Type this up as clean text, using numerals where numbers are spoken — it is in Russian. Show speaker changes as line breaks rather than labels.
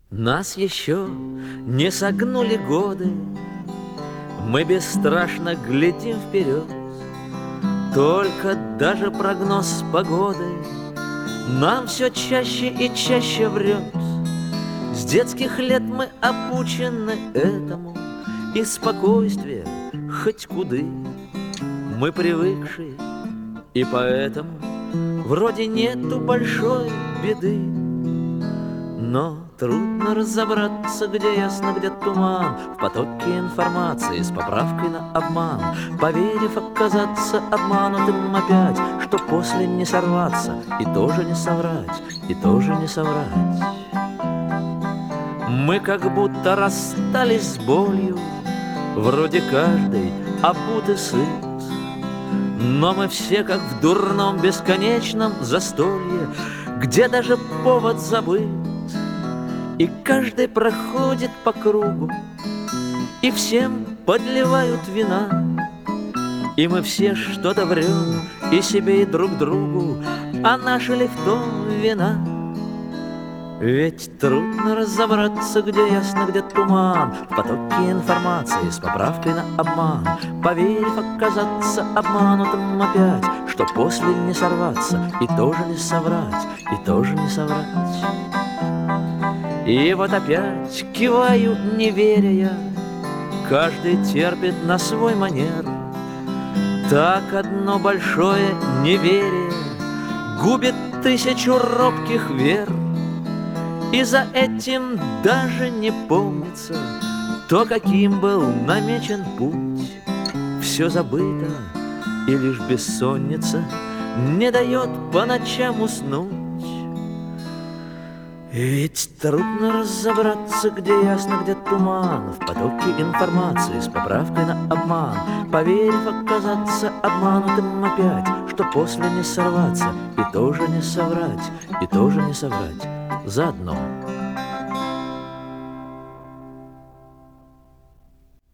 Нас еще не согнули годы, мы бесстрашно глядим вперед. Только даже прогноз погоды нам все чаще и чаще врет. С детских лет мы обучены этому, и спокойствие хоть куды мы привыкшие, и поэтому вроде нету большой беды. Но трудно разобраться, где ясно, где туман, в потоке информации с поправкой на обман, поверив оказаться обманутым опять, что после не сорваться и тоже не соврать, и тоже не соврать. Мы как будто расстались с болью, вроде каждый обут и сыт, но мы все как в дурном бесконечном застолье, где даже повод забыт. И каждый проходит по кругу, и всем подливают вина, и мы все что-то врем и себе, и друг другу, а наша ли в том вина? Ведь трудно разобраться, где ясно, где туман, в потоке информации с поправкой на обман, поверив оказаться обманутым опять, что после не сорваться и тоже не соврать, и тоже не соврать. И вот опять киваю, не веря я, каждый терпит на свой манер. Так одно большое неверие губит тысячу робких вер. И за этим даже не помнится то, каким был намечен путь. Все забыто, и лишь бессонница не дает по ночам уснуть. Ведь трудно разобраться, где ясно, где туман, в потоке информации с поправкой на обман, поверив оказаться обманутым опять, что после не сорваться и тоже не соврать, и тоже не соврать заодно.